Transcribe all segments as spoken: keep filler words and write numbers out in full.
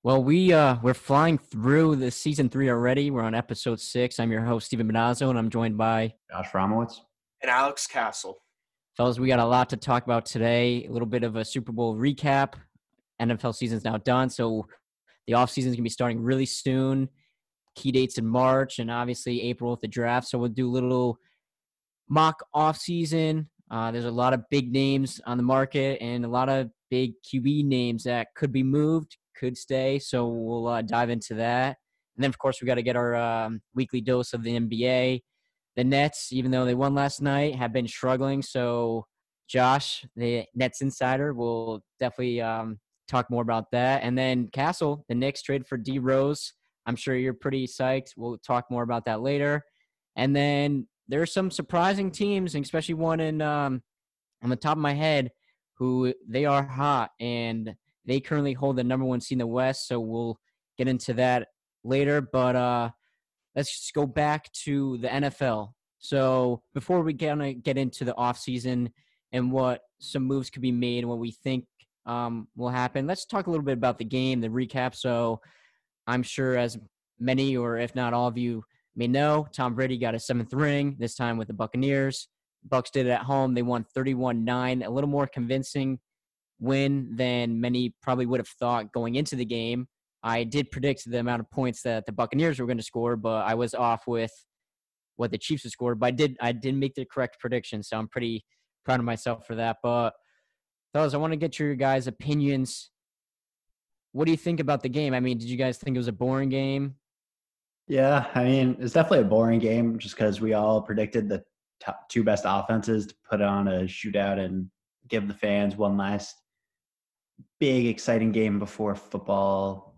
Well, we uh we're flying through the season three already. We're on episode six. I'm your host, Stephen Benazzo, and I'm joined by Josh Ramowitz. And Alex Castle. fellas. We got a lot to talk about today. A little bit of a Super Bowl recap. N F L season's now done, so the off season is gonna be starting really soon. Key dates in March and obviously April with the draft. So we'll do a little mock off season. Uh, there's a lot of big names on the market and a lot of big Q B names that could be moved, could stay. So we'll uh, dive into that. And then, of course, we got to get our um, weekly dose of the N B A. The Nets, even though they won last night, have been struggling. So Josh, the Nets insider, will definitely um, talk more about that. And then Castle, the Knicks trade for D Rose. I'm sure you're pretty psyched. We'll talk more about that later. And then there are some surprising teams, and especially one in um, on the top of my head, who they are hot, and they currently hold the number one seed in the West. So we'll get into that later. But uh, let's just go back to the N F L. So before we get get into the offseason and what some moves could be made and what we think um, will happen, let's talk a little bit about the game, the recap. So I'm sure as many, or if not all of you may know, Tom Brady got a seventh ring, this time with the Buccaneers. Bucs did it at home. They won thirty-one nine, a little more convincing win than many probably would have thought going into the game. I did predict the amount of points that the Buccaneers were going to score, but I was off with what the Chiefs would score. But I did I did make the correct prediction, so I'm pretty proud of myself for that. But, fellas, I want to get your guys' opinions. What do you think about the game? I mean, did you guys think it was a boring game? Yeah, I mean, it's definitely a boring game just because we all predicted the top two best offenses to put on a shootout and give the fans one last big, exciting game before football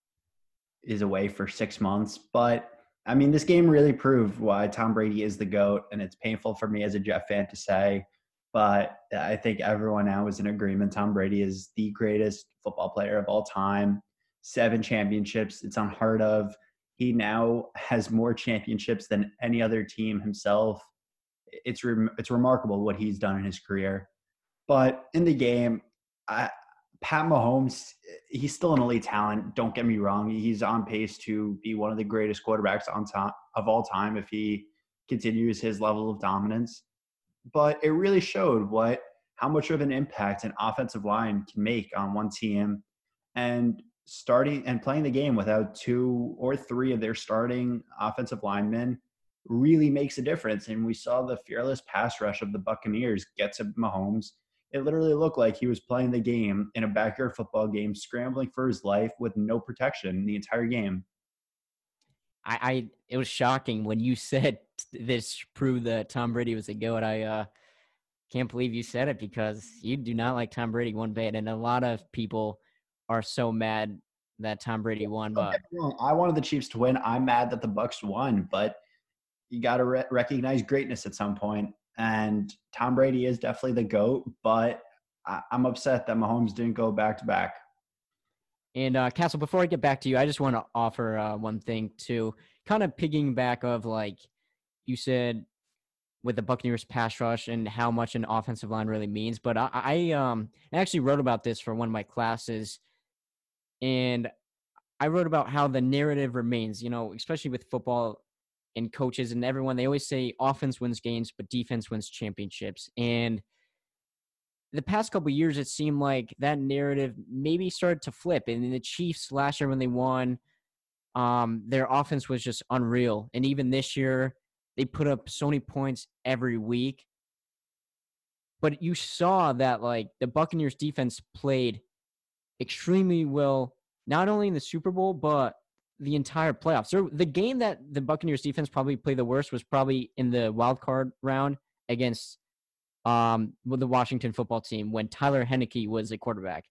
is away for six months. But, I mean, this game really proved why Tom Brady is the GOAT, and it's painful for me as a Jet fan to say, but I think everyone now is in agreement. Tom Brady is the greatest football player of all time. Seven championships. It's unheard of. He now has more championships than any other team himself. It's re- it's remarkable what he's done in his career. But in the game, I, Pat Mahomes, he's still an elite talent. Don't get me wrong. He's on pace to be one of the greatest quarterbacks on top of all time if he continues his level of dominance. But it really showed what how much of an impact an offensive line can make on one team, and starting and playing the game without two or three of their starting offensive linemen really makes a difference. And we saw the fearless pass rush of the Buccaneers get to Mahomes. It literally looked like he was playing the game in a backyard football game, scrambling for his life with no protection the entire game. I, I it was shocking when you said this proved that Tom Brady was a GOAT. I uh, can't believe you said it because you do not like Tom Brady one bit, and a lot of people are so mad that Tom Brady won. But I wanted the Chiefs to win. I'm mad that the Bucs won, but you got to re- recognize greatness at some point. And Tom Brady is definitely the GOAT, but I- I'm upset that Mahomes didn't go back to back. And uh, Castle, before I get back to you, I just want to offer uh, one thing too, kind of pigging back of like you said with the Buccaneers pass rush and how much an offensive line really means. But I, I um I actually wrote about this for one of my classes, and I wrote about how the narrative remains, you know, especially with football and coaches and everyone. They always say offense wins games, but defense wins championships. And the past couple of years, it seemed like that narrative maybe started to flip. And in the Chiefs last year when they won, um, their offense was just unreal. And even this year, they put up so many points every week. But you saw that, like, the Buccaneers defense played extremely well, not only in the Super Bowl, but the entire playoffs. So the game that the Buccaneers defense probably played the worst was probably in the wild card round against um, with the Washington football team when Tyler Heineke was a quarterback.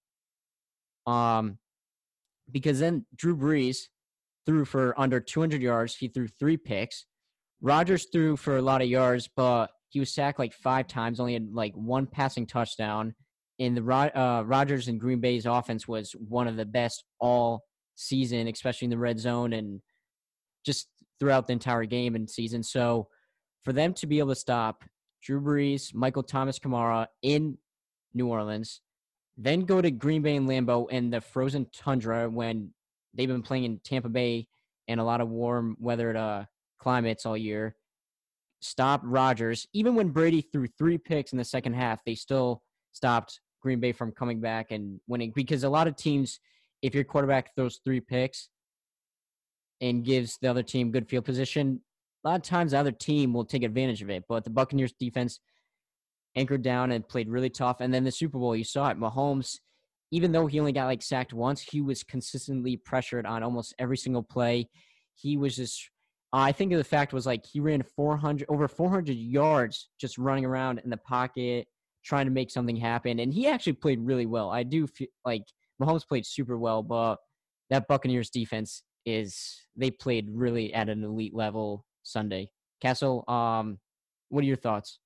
Um, because then Drew Brees threw for under two hundred yards. He threw three picks. Rodgers threw for a lot of yards, but he was sacked like five times, only had like one passing touchdown. And the uh, Rodgers and Green Bay's offense was one of the best all season, especially in the red zone and just throughout the entire game and season. So for them to be able to stop Drew Brees, Michael Thomas Kamara in New Orleans, then go to Green Bay and Lambeau in the frozen tundra when they've been playing in Tampa Bay and a lot of warm weathered uh, climates all year. Stopped Rodgers. Even when Brady threw three picks in the second half, they still stopped Green Bay from coming back and winning. Because a lot of teams, if your quarterback throws three picks and gives the other team good field position, a lot of times the other team will take advantage of it. But the Buccaneers defense anchored down and played really tough. And then the Super Bowl, you saw it. Mahomes, even though he only got like sacked once, he was consistently pressured on almost every single play. He was just, uh, I think the fact was like he ran four hundred over four hundred yards just running around in the pocket, trying to make something happen. And he actually played really well. I do feel like Mahomes played super well, but that Buccaneers defense is, they played really at an elite level Sunday. Castle, um, what are your thoughts?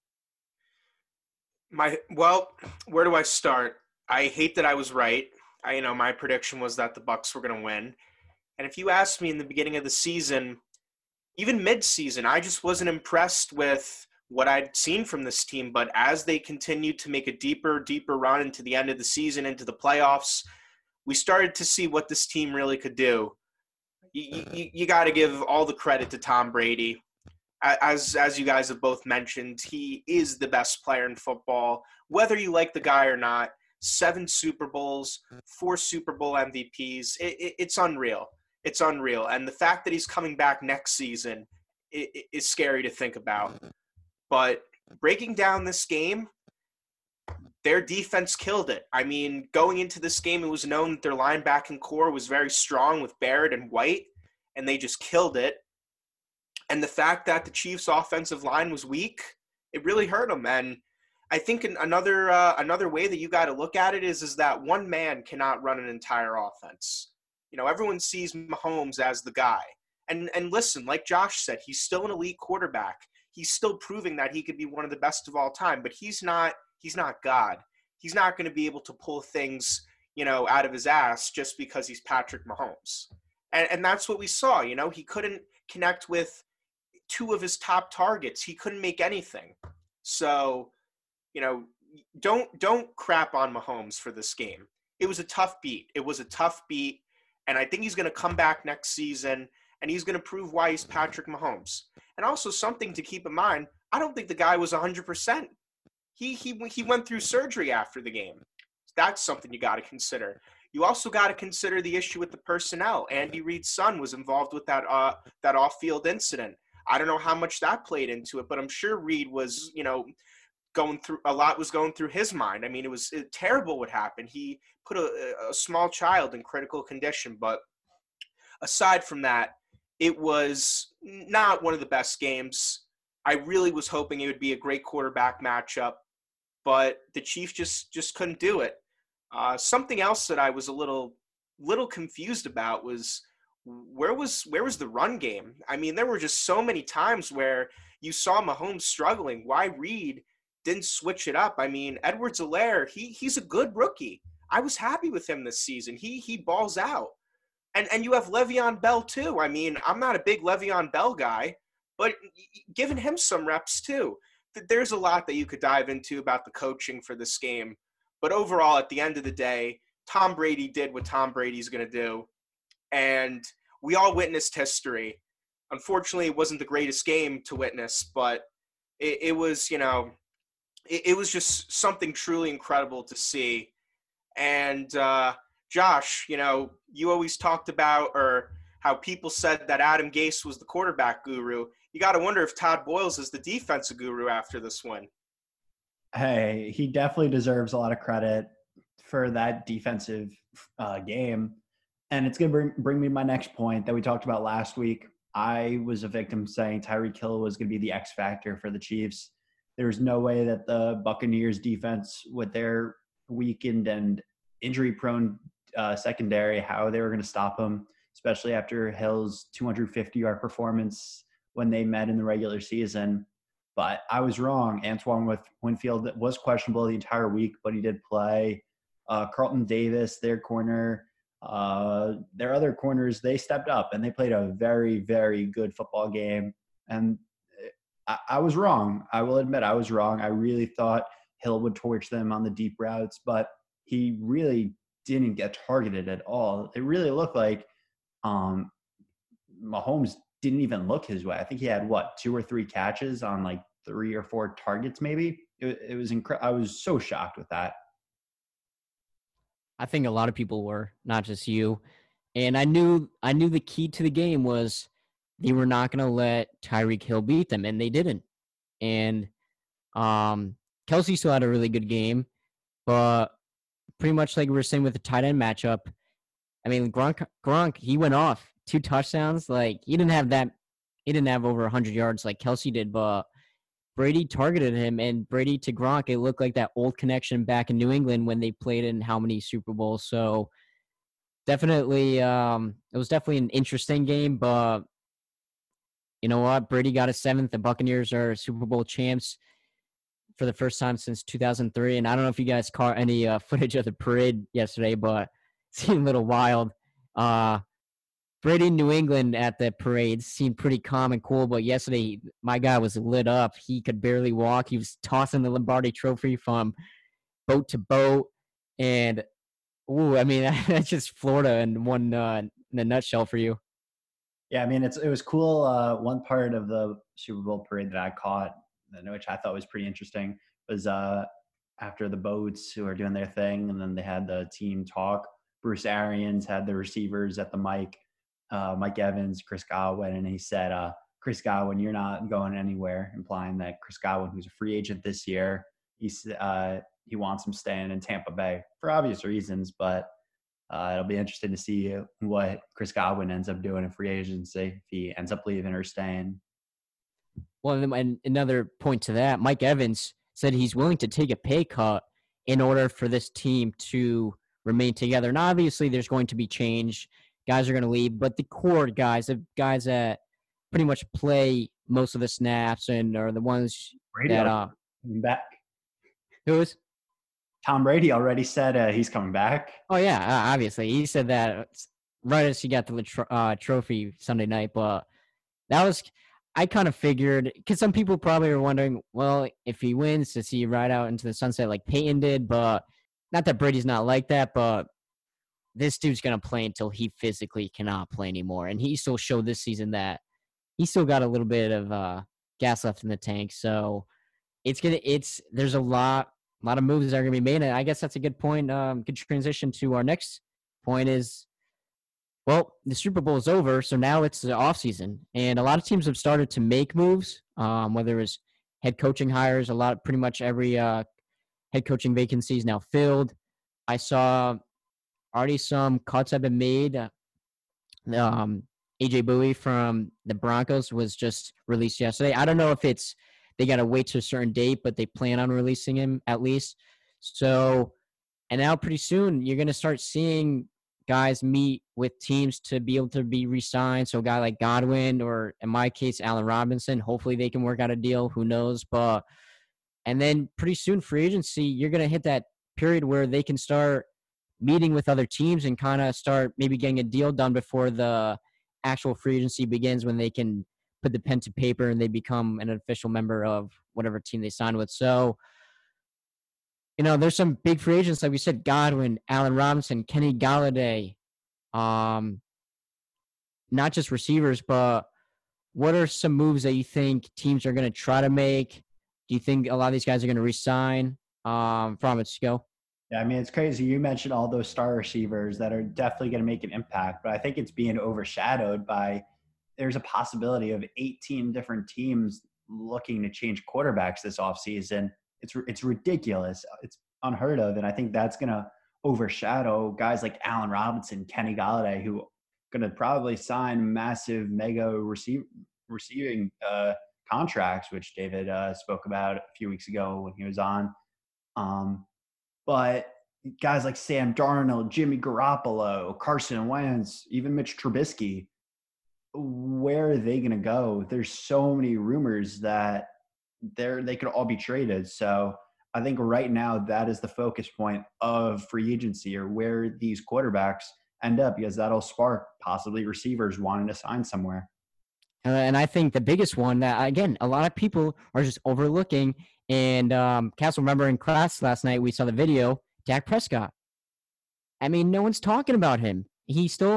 My well, where do I start? I hate that I was right. I, you know, my prediction was that the Bucs were going to win. And if you asked me in the beginning of the season, even mid-season, I just wasn't impressed with what I'd seen from this team. But as they continued to make a deeper, deeper run into the end of the season, into the playoffs, we started to see what this team really could do. You, you, you got to give all the credit to Tom Brady. As as you guys have both mentioned, he is the best player in football, whether you like the guy or not. Seven Super Bowls, four Super Bowl M V Ps. It, it, it's unreal. It's unreal. And the fact that he's coming back next season it, it is scary to think about. But breaking down this game, their defense killed it. I mean, going into this game, it was known that their linebacking core was very strong with Barrett and White, and they just killed it. And the fact that the Chiefs' offensive line was weak, it really hurt them. And I think another uh, another way that you got to look at it is, is that one man cannot run an entire offense. You know, everyone sees Mahomes as the guy. And and listen, like Josh said, he's still an elite quarterback. He's still proving that he could be one of the best of all time. But he's not he's not God. He's not going to be able to pull things, you know, out of his ass just because he's Patrick Mahomes. And and that's what we saw. You know, he couldn't connect with two of his top targets. He couldn't make anything. So, you know, don't don't crap on Mahomes for this game. It was a tough beat. It was a tough beat, and I think he's going to come back next season, and he's going to prove why he's Patrick Mahomes. And also something to keep in mind, I don't think the guy was one hundred percent. He he he went through surgery after the game. That's something you got to consider. You also got to consider the issue with the personnel. Andy Reid's son was involved with that uh that off-field incident. I don't know how much that played into it, but I'm sure Reid was, you know, going through a lot was going through his mind. I mean, it was it, terrible what happened. He put a, a small child in critical condition. But aside from that, it was not one of the best games. I really was hoping it would be a great quarterback matchup, but the Chiefs just just couldn't do it. Uh, something else that I was a little little confused about was where was where was the run game? I mean, there were just so many times where you saw Mahomes struggling. Why Reid didn't switch it up? I mean, Edwards-Helaire, he he's a good rookie. I was happy with him this season. He he balls out. And and you have Le'Veon Bell too. I mean, I'm not a big Le'Veon Bell guy, but giving him some reps too. There's a lot that you could dive into about the coaching for this game. But overall, at the end of the day, Tom Brady did what Tom Brady's going to do. And we all witnessed history. Unfortunately, it wasn't the greatest game to witness, but it, it was, you know, it, it was just something truly incredible to see. And uh, Josh, you know, you always talked about, or how people said that Adam Gase was the quarterback guru. You got to wonder if Todd Bowles is the defensive guru after this win. Hey, he definitely deserves a lot of credit for that defensive uh, game. And it's going to bring, bring me to my next point that we talked about last week. I was a victim saying Tyreek Hill was going to be the X factor for the Chiefs. There was no way that the Buccaneers defense, with their weakened and injury-prone uh, secondary, how they were going to stop him, especially after Hill's two hundred fifty-yard performance when they met in the regular season. But I was wrong. Antoine Winfield was questionable the entire week, but he did play. Uh, Carlton Davis, their corner, uh, their other corners, they stepped up and they played a very, very good football game. And I, I was wrong. I will admit I was wrong. I really thought Hill would torch them on the deep routes, but he really didn't get targeted at all. It really looked like Um, Mahomes didn't even look his way. I think he had what two or three catches on like three or four targets, maybe. It, it was incredible. I was so shocked with that. I think a lot of people were, not just you. And I knew I knew the key to the game was they were not going to let Tyreek Hill beat them, and they didn't. And um, Kelsey still had a really good game, but pretty much like we were saying with the tight end matchup, I mean, Gronk, Gronk he went off two touchdowns. Like he didn't have that, he didn't have over one hundred yards like Kelsey did, but Brady targeted him, and Brady to Gronk, it looked like that old connection back in New England when they played in how many Super Bowls. So definitely, um, it was definitely an interesting game, but you know what? Brady got a seventh. The Buccaneers are Super Bowl champs for the first time since two thousand three. And I don't know if you guys caught any uh, footage of the parade yesterday, but it seemed a little wild. Uh, Brady in New England at the parade seemed pretty calm and cool, but yesterday my guy was lit up. He could barely walk. He was tossing the Lombardi Trophy from boat to boat, and ooh, I mean that's just Florida in one uh, in a nutshell for you. Yeah, I mean it's it was cool. Uh, one part of the Super Bowl parade that I caught, which I thought was pretty interesting, was uh, after the boats who are doing their thing, and then they had the team talk. Bruce Arians had the receivers at the mic. Uh, Mike Evans, Chris Godwin, and he said, uh, Chris Godwin, you're not going anywhere, implying that Chris Godwin, who's a free agent this year, he's, uh, he wants him staying in Tampa Bay for obvious reasons, but uh, it'll be interesting to see what Chris Godwin ends up doing in free agency, if he ends up leaving or staying. Well, and another point to that, Mike Evans said he's willing to take a pay cut in order for this team to remain together. And obviously there's going to be change. Guys are going to leave, but the core guys, the guys that pretty much play most of the snaps and are the ones Brady that uh, coming back. Who is? Tom Brady already said uh, he's coming back. Oh yeah, uh, obviously he said that right as he got the uh, trophy Sunday night. But that was, I kind of figured, because some people probably were wondering, well, if he wins, does he ride out into the sunset like Peyton did? But not that Brady's not like that, but this dude's going to play until he physically cannot play anymore. And he still showed this season that he still got a little bit of uh, gas left in the tank. So it's going to, it's, there's a lot, a lot of moves that are going to be made. And I guess that's a good point. Um, good transition to our next point is, well, the Super Bowl is over. So now it's the off season, and a lot of teams have started to make moves, um, whether it's head coaching hires, a lot, pretty much every uh, head coaching vacancy is now filled. I saw already some cuts have been made. Um, A J Bowie from the Broncos was just released yesterday. I don't know if it's they got to wait to a certain date, but they plan on releasing him at least. So, and now pretty soon you're going to start seeing guys meet with teams to be able to be re-signed. So a guy like Godwin, or in my case, Allen Robinson, hopefully they can work out a deal. Who knows? But, and then pretty soon free agency, you're going to hit that period where they can start meeting with other teams and kind of start maybe getting a deal done before the actual free agency begins, when they can put the pen to paper and they become an official member of whatever team they sign with. So, you know, there's some big free agents, like we said, Godwin, Allen Robinson, Kenny Galladay, um, not just receivers, but what are some moves that you think teams are going to try to make? Do you think a lot of these guys are going to resign? Um, from it, go. Yeah, I mean, it's crazy. You mentioned all those star receivers that are definitely going to make an impact, but I think it's being overshadowed by there's a possibility of eighteen different teams looking to change quarterbacks this offseason. It's it's ridiculous. It's unheard of, and I think that's going to overshadow guys like Allen Robinson, Kenny Galladay, who are going to probably sign massive mega receive, receiving uh, contracts, which David uh, spoke about a few weeks ago when he was on. Um, But guys like Sam Darnold, Jimmy Garoppolo, Carson Wentz, even Mitch Trubisky, where are they going to go? There's so many rumors that they're, they could all be traded. So I think right now that is the focus point of free agency, or where these quarterbacks end up, because that'll spark possibly receivers wanting to sign somewhere. Uh, and I think the biggest one that, again, a lot of people are just overlooking. And um, Castle, remember in class last night, we saw the video, Dak Prescott. I mean, no one's talking about him. He still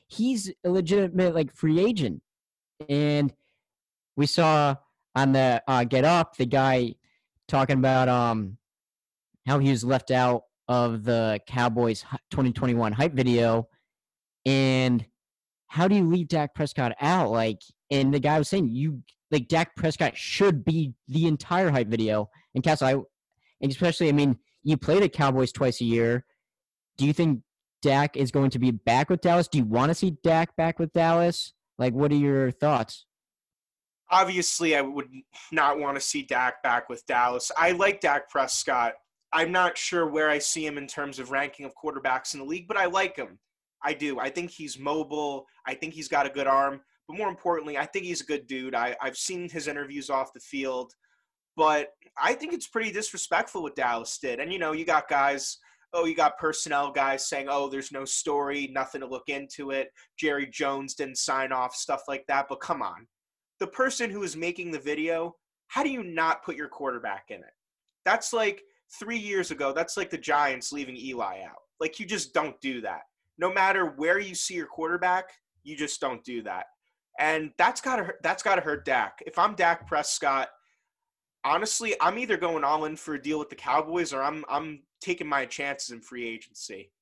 he's a legitimate like free agent. And we saw on the uh, Get Up the guy talking about um how he was left out of the Cowboys twenty twenty-one hype video. And how do you leave Dak Prescott out? Like, and the guy was saying, you like Dak Prescott should be the entire hype video. And Castle, I, and especially, I mean, you play the Cowboys twice a year. Do you think Dak is going to be back with Dallas? Do you want to see Dak back with Dallas? Like, what are your thoughts? Obviously, I would not want to see Dak back with Dallas. I like Dak Prescott. I'm not sure where I see him in terms of ranking of quarterbacks in the league, but I like him. I do. I think he's mobile. I think he's got a good arm. But more importantly, I think he's a good dude. I, I've seen his interviews off the field. But I think it's pretty disrespectful what Dallas did. And, you know, you got guys – oh, you got personnel guys saying, oh, there's no story, nothing to look into it. Jerry Jones didn't sign off, stuff like that. But come on. The person who is making the video, how do you not put your quarterback in it? That's like three years ago. That's like the Giants leaving Eli out. Like, you just don't do that. No matter where you see your quarterback, you just don't do that. And that's got to that's got to hurt Dak. If I'm Dak Prescott, honestly, I'm either going all in for a deal with the Cowboys or I'm I'm taking my chances in free agency.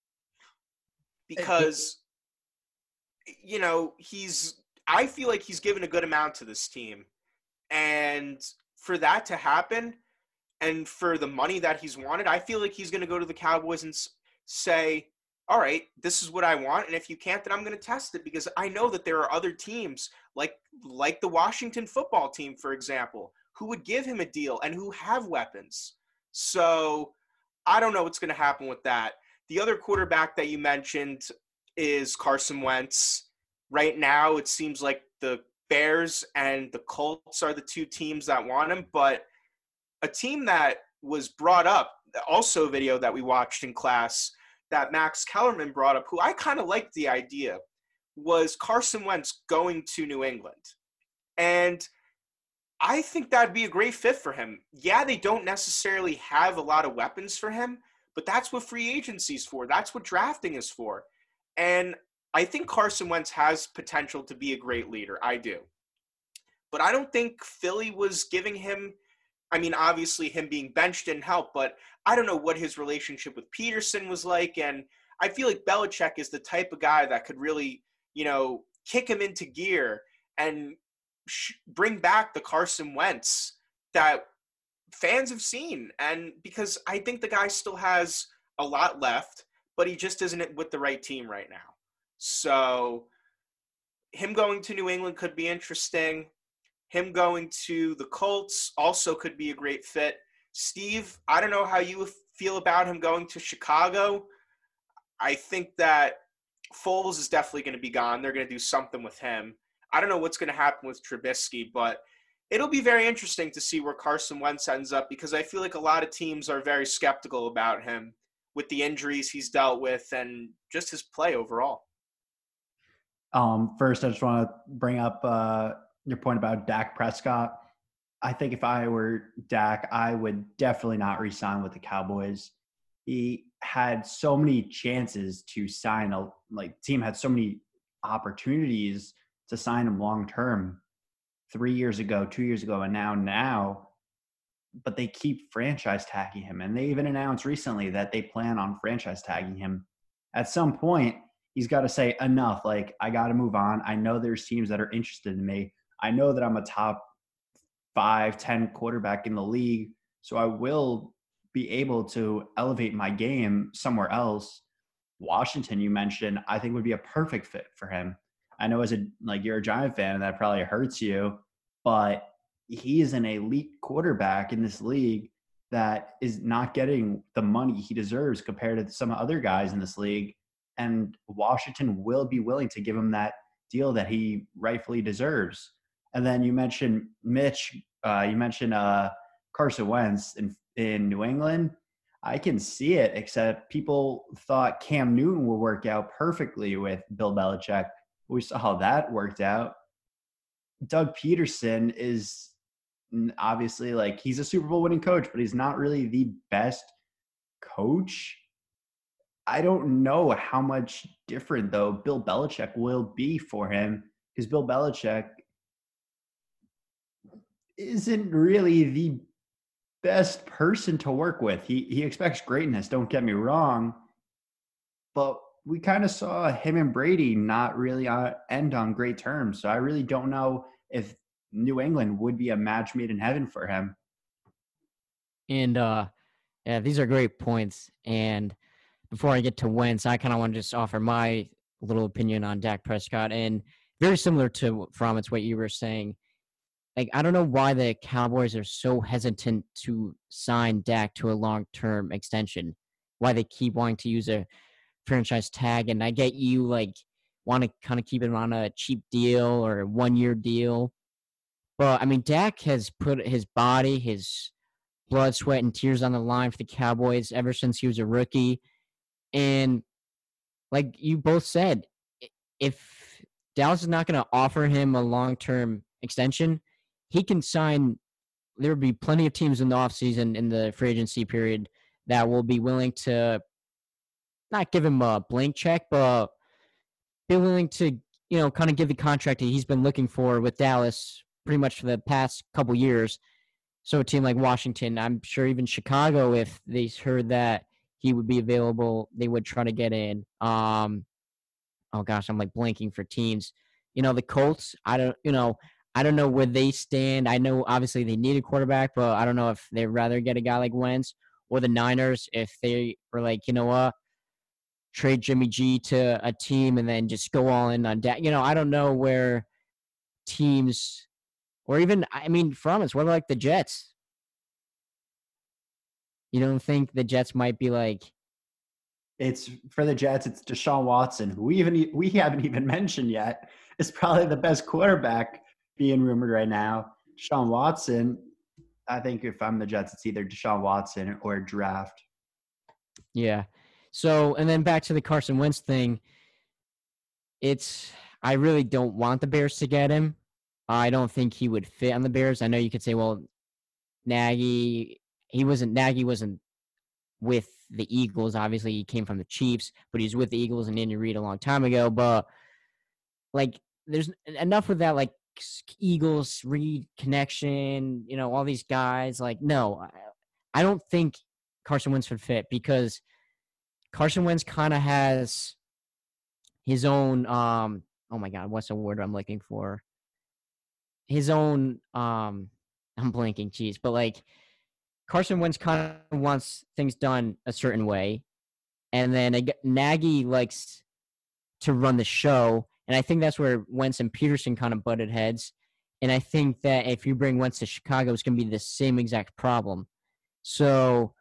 Because, you know, he's I feel like he's given a good amount to this team. And for that to happen and for the money that he's wanted, I feel like he's going to go to the Cowboys and say, all right, this is what I want. And if you can't, then I'm going to test it because I know that there are other teams like like the Washington football team, for example, who would give him a deal and who have weapons. So I don't know what's going to happen with that. The other quarterback that you mentioned is Carson Wentz. Right now, it seems like the Bears and the Colts are the two teams that want him. But a team that was brought up, also a video that we watched in class that Max Kellerman brought up, who I kind of liked the idea, was Carson Wentz going to New England. And I think that'd be a great fit for him. Yeah, they don't necessarily have a lot of weapons for him, but that's what free agency is for. That's what drafting is for. And I think Carson Wentz has potential to be a great leader. I do. But I don't think Philly was giving him, I mean, obviously him being benched didn't help, but I don't know what his relationship with Peterson was like. And I feel like Belichick is the type of guy that could really, you know, kick him into gear and sh- bring back the Carson Wentz that fans have seen. And because I think the guy still has a lot left, but he just isn't with the right team right now. So him going to New England could be interesting. Him going to the Colts also could be a great fit. Steve, I don't know how you feel about him going to Chicago. I think that Foles is definitely going to be gone. They're going to do something with him. I don't know what's going to happen with Trubisky, but it'll be very interesting to see where Carson Wentz ends up because I feel like a lot of teams are very skeptical about him with the injuries he's dealt with and just his play overall. Um, first, I just want to bring up uh, your point about Dak Prescott. I think if I were Dak, I would definitely not re-sign with the Cowboys. He had so many chances to sign a like team had so many opportunities to sign him long term three years ago, two years ago, and now now. But they keep franchise tagging him, and they even announced recently that they plan on franchise tagging him. At some point, he's got to say enough. Like, I got to move on. I know there's teams that are interested in me. I know that I'm a top five, ten quarterback in the league, so I will be able to elevate my game somewhere else. Washington, you mentioned, I think would be a perfect fit for him. I know as a like you're a Giant fan, and that probably hurts you, but he is an elite quarterback in this league that is not getting the money he deserves compared to some other guys in this league. And Washington will be willing to give him that deal that he rightfully deserves. And then you mentioned Mitch, uh, you mentioned uh, Carson Wentz in, in New England. I can see it, except people thought Cam Newton would work out perfectly with Bill Belichick. We saw how that worked out. Doug Peterson is obviously like he's a Super Bowl winning coach, but he's not really the best coach. I don't know how much different, though, Bill Belichick will be for him, because Bill Belichick isn't really the best person to work with. He he expects greatness, don't get me wrong, but we kind of saw him and Brady not really uh, end on great terms. So I really don't know if New England would be a match made in heaven for him. And uh, yeah, these are great points. And before I get to Wentz, I kind of want to just offer my little opinion on Dak Prescott. And very similar to from it's what you were saying. Like, I don't know why the Cowboys are so hesitant to sign Dak to a long-term extension. Why they keep wanting to use a franchise tag. And I get you, like, want to kind of keep him on a cheap deal or a one-year deal. But, I mean, Dak has put his body, his blood, sweat, and tears on the line for the Cowboys ever since he was a rookie. And like you both said, if Dallas is not going to offer him a long-term extension, he can sign. There will be plenty of teams in the offseason in the free agency period that will be willing to not give him a blank check, but be willing to, you know, kind of give the contract that he's been looking for with Dallas pretty much for the past couple years. So a team like Washington, I'm sure even Chicago, if they heard that he would be available, they would try to get in. Um, oh gosh, I'm like blanking for teams. You know, the Colts, I don't, you know, I don't know where they stand. I know obviously they need a quarterback, but I don't know if they'd rather get a guy like Wentz, or the Niners if they were like, you know what, trade Jimmy G to a team and then just go all in on Dak. You know, I don't know where teams, or even, I mean, from us, what like the Jets? You don't think the Jets might be like, It's for the Jets, it's Deshaun Watson, who we even we haven't even mentioned yet. Is probably the best quarterback being rumored right now. Deshaun Watson, I think if I'm the Jets, it's either Deshaun Watson or draft. yeah. So, and then back to the Carson Wentz thing. It's, I really don't want the Bears to get him. I don't think he would fit on the Bears. I know you could say, well, Nagy, he wasn't, Nagy wasn't with the Eagles. Obviously, he came from the Chiefs, but he was with the Eagles and Andy Reid a long time ago. But, like, there's enough of that, like, Eagles, Reid connection, you know, all these guys. Like, no, I don't think Carson Wentz would fit, because Carson Wentz kind of has his own, um, oh my God, what's the word I'm looking for? His own, um, I'm blanking, geez, but like Carson Wentz kind of wants things done a certain way, and then Nagy likes to run the show, and I think that's where Wentz and Peterson kind of butted heads. And I think that if you bring Wentz to Chicago, it's going to be the same exact problem. So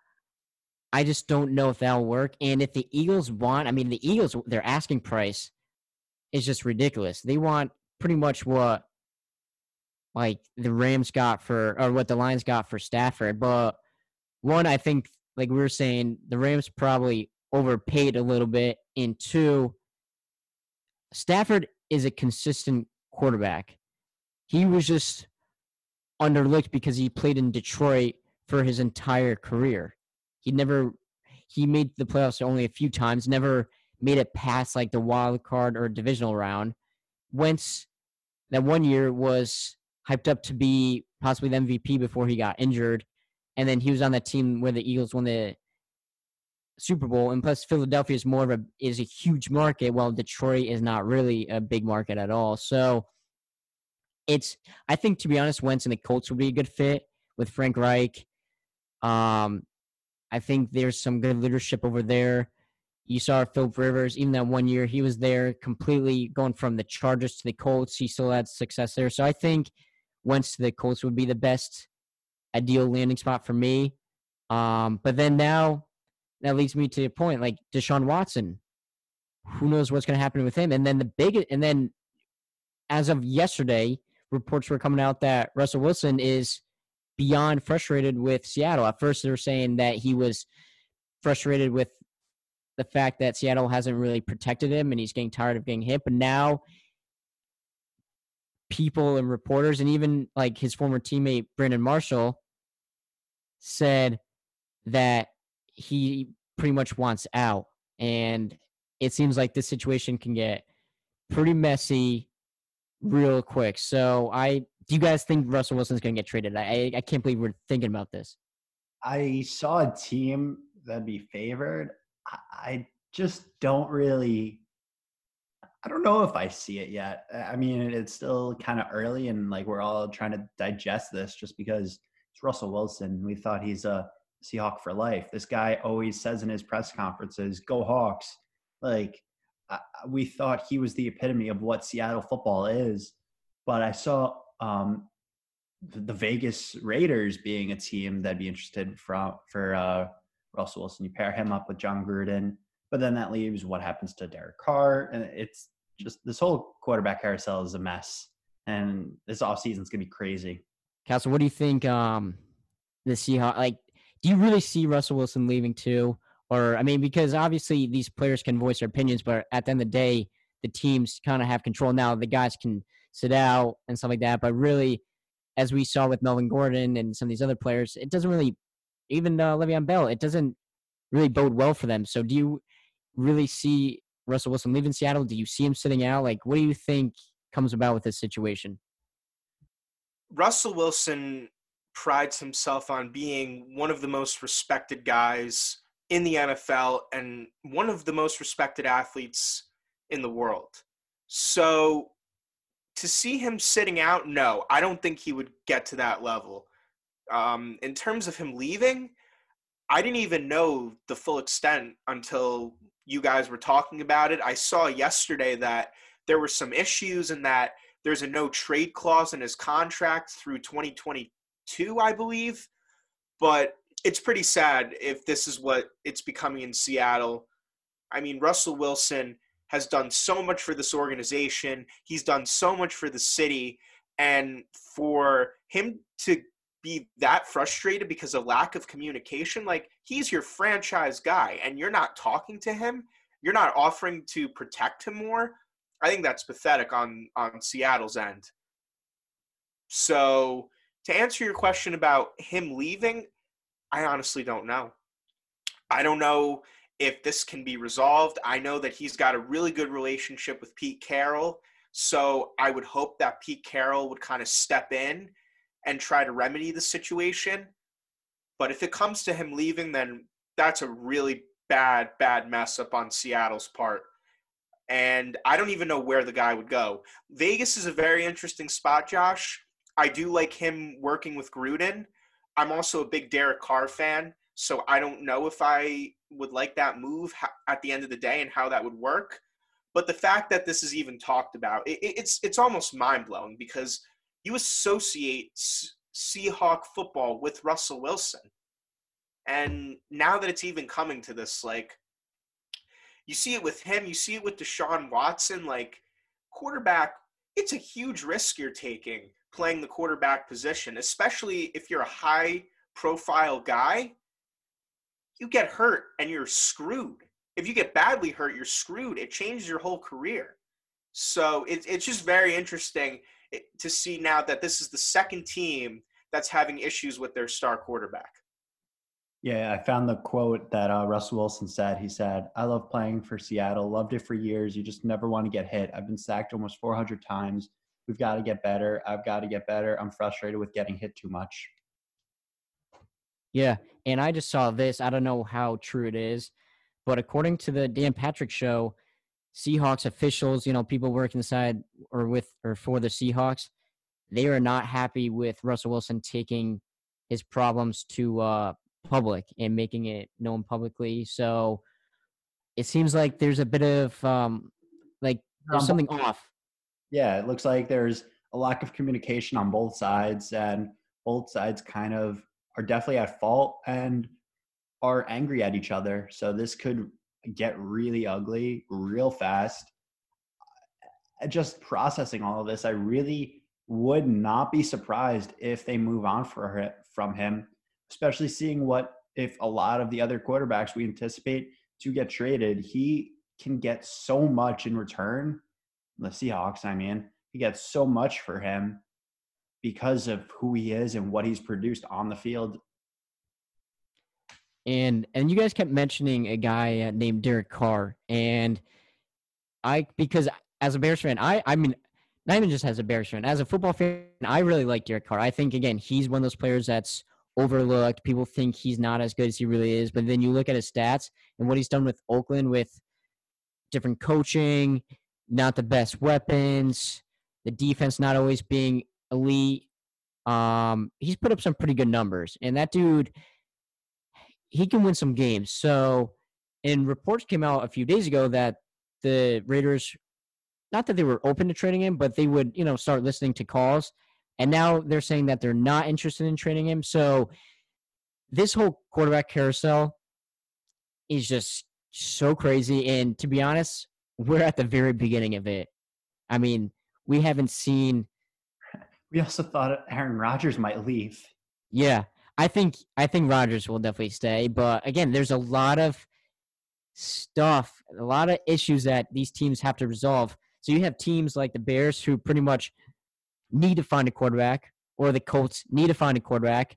I just don't know if that'll work. And if the Eagles want, I mean, the Eagles, their asking price is just ridiculous. They want pretty much what like the Rams got for, or what the Lions got for Stafford. But one, I think, like we were saying, the Rams probably overpaid a little bit. And two, Stafford is a consistent quarterback. He was just underlooked because he played in Detroit for his entire career. He never, he made the playoffs only a few times, never made it past like the wild card or divisional round. Wentz, that one year, was hyped up to be possibly the M V P before he got injured. And then he was on that team where the Eagles won the Super Bowl. And plus, Philadelphia is more of a, is a huge market, while Detroit is not really a big market at all. So it's, I think, to be honest, Wentz and the Colts would be a good fit with Frank Reich. Um, I think there's some good leadership over there. You saw Philip Rivers, even that one year, he was there completely going from the Chargers to the Colts. He still had success there. So I think Wentz to the Colts would be the best ideal landing spot for me. Um, but then now that leads me to a point, like Deshaun Watson. Who knows what's going to happen with him? And then the big, and then as of yesterday, reports were coming out that Russell Wilson is beyond frustrated with Seattle. At first, they were saying that he was frustrated with the fact that Seattle hasn't really protected him and he's getting tired of getting hit. But now people and reporters, and even like his former teammate, Brandon Marshall, said that he pretty much wants out. and it seems like this situation can get pretty messy real quick. So I do you guys think Russell Wilson's going to get traded? I I can't believe we're thinking about this. I saw a team that'd be favored. I, I just don't really I don't know if I see it yet. I mean, it's still kind of early and like we're all trying to digest this just because it's Russell Wilson. We thought he's a Seahawk for life. This guy always says in his press conferences, "Go Hawks." Like uh, we thought he was the epitome of what Seattle football is. But I saw um, the Vegas Raiders being a team that'd be interested for, for uh, Russell Wilson. You pair him up with John Gruden, but then that leaves what happens to Derek Carr. And it's just this whole quarterback carousel is a mess. And this offseason is going to be crazy. Castle, what do you think um, the Seahawks, like, do you really see Russell Wilson leaving too? Or, I mean, because obviously these players can voice their opinions, but at the end of the day, the teams kind of have control. Now the guys can sit out and stuff like that. But really, as we saw with Melvin Gordon and some of these other players, it doesn't really, even uh, Le'Veon Bell, it doesn't really bode well for them. So do you really see Russell Wilson leaving Seattle? Do you see him sitting out? Like, what do you think comes about with this situation? Russell Wilson prides himself on being one of the most respected guys in the N F L and one of the most respected athletes in the world. So to see him sitting out, no, I don't think he would get to that level. Um, in terms of him leaving, I didn't even know the full extent until you guys were talking about it. I saw yesterday that there were some issues and that there's a no trade clause in his contract through twenty twenty-two, I believe. But it's pretty sad if this is what it's becoming in Seattle. I mean, Russell Wilson has done so much for this organization. He's done so much for the city. And for him to be that frustrated because of lack of communication, like, he's your franchise guy and you're not talking to him, you're not offering to protect him more, I think that's pathetic on, on Seattle's end. So to answer your question about him leaving, I honestly don't know. I don't know if this can be resolved. I know that he's got a really good relationship with Pete Carroll, so I would hope that Pete Carroll would kind of step in and try to remedy the situation. But if it comes to him leaving, then that's a really bad, bad mess up on Seattle's part. And I don't even know where the guy would go. Vegas is a very interesting spot, Josh. I do like him working with Gruden. I'm also a big Derek Carr fan, so I don't know if I would like that move at the end of the day and how that would work. But the fact that this is even talked about, it, it's it's almost mind-blowing because you associate Seahawk football with Russell Wilson. And now that it's even coming to this, like, you see it with him, you see it with Deshaun Watson, like, quarterback, it's a huge risk you're taking playing the quarterback position, especially if you're a high-profile guy. You get hurt and you're screwed. If you get badly hurt, you're screwed. It changes your whole career. So it, it's just very interesting to see now that this is the second team that's having issues with their star quarterback. Yeah, I found the quote that uh, Russell Wilson said. He said, "I love playing for Seattle, loved it for years. You just never want to get hit. I've been sacked almost four hundred times. We've got to get better. I've got to get better. I'm frustrated with getting hit too much." Yeah, and I just saw this. I don't know how true it is, but according to the Dan Patrick Show, Seahawks officials, you know, people working inside or with or for the Seahawks, they are not happy with Russell Wilson taking his problems to uh, public and making it known publicly. So it seems like there's a bit of um, like there's something off. Yeah, it looks like there's a lack of communication on both sides, and both sides kind of are definitely at fault and are angry at each other. So this could get really ugly real fast. Just processing all of this, I really would not be surprised if they move on for it, from him, especially seeing what if a lot of the other quarterbacks we anticipate to get traded, he can get so much in return. The Seahawks, I mean, he gets so much for him because of who he is and what he's produced on the field. And and you guys kept mentioning a guy uh, named Derek Carr, and I because as a Bears fan, I I mean, not even just as a Bears fan, as a football fan, I really like Derek Carr. I think again, he's one of those players that's overlooked. People think he's not as good as he really is, but then you look at his stats and what he's done with Oakland with different coaching, not the best weapons, the defense not always being elite. Um, he's put up some pretty good numbers, and that dude, he can win some games. So, and reports came out a few days ago that the Raiders, not that they were open to trading him, but they would, you know, start listening to calls. And now they're saying that they're not interested in trading him. So this whole quarterback carousel is just so crazy. And to be honest, we're at the very beginning of it. I mean, we haven't seen. We also thought Aaron Rodgers might leave. Yeah, I think I think Rodgers will definitely stay. But again, there's a lot of stuff, a lot of issues that these teams have to resolve. So you have teams like the Bears who pretty much need to find a quarterback, or the Colts need to find a quarterback.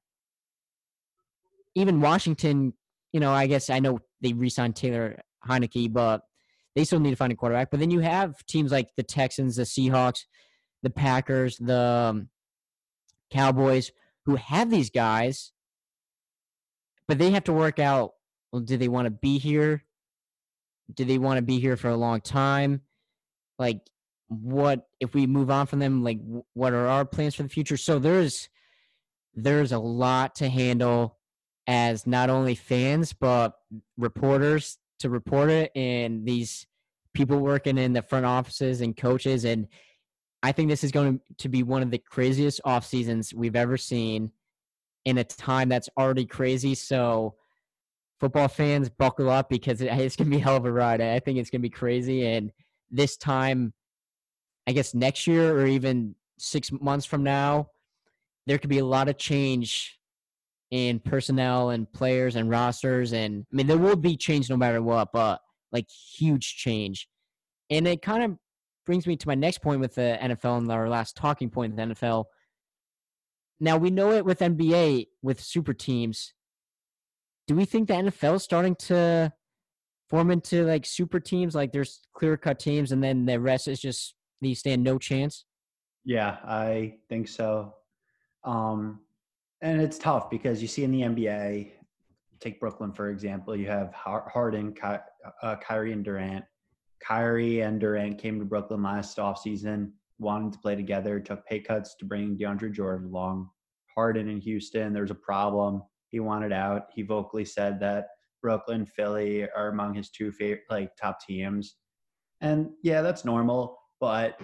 Even Washington, you know, I guess I know they re-signed Taylor Heineke, but they still need to find a quarterback. But then you have teams like the Texans, the Seahawks, the Packers, the um, Cowboys, who have these guys, but they have to work out, well, do they want to be here? Do they want to be here for a long time? Like, what if we move on from them? Like, what are our plans for the future? So there's there's a lot to handle as not only fans but reporters to report it, and these people working in the front offices and coaches. And I think this is going to be one of the craziest off seasons we've ever seen in a time that's already crazy. So football fans, buckle up, because it's going to be a hell of a ride. I think it's going to be crazy. And this time, I guess next year or even six months from now, there could be a lot of change in personnel and players and rosters. And I mean, there will be change no matter what, but like huge change. And it kind of brings me to my next point with the N F L and our last talking point with the N F L. Now, we know it with N B A, with super teams. Do we think the N F L is starting to form into like super teams? Like there's clear-cut teams and then the rest is just they stand no chance? Yeah, I think so. Um, and it's tough because you see in the N B A, take Brooklyn, for example, you have Harden, Ky- uh, Kyrie, and Durant. Kyrie and Durant came to Brooklyn last offseason, wanted to play together, took pay cuts to bring DeAndre Jordan along. Harden in Houston, there was a problem. He wanted out. He vocally said that Brooklyn, Philly are among his two favorite, like top teams. And yeah, that's normal, but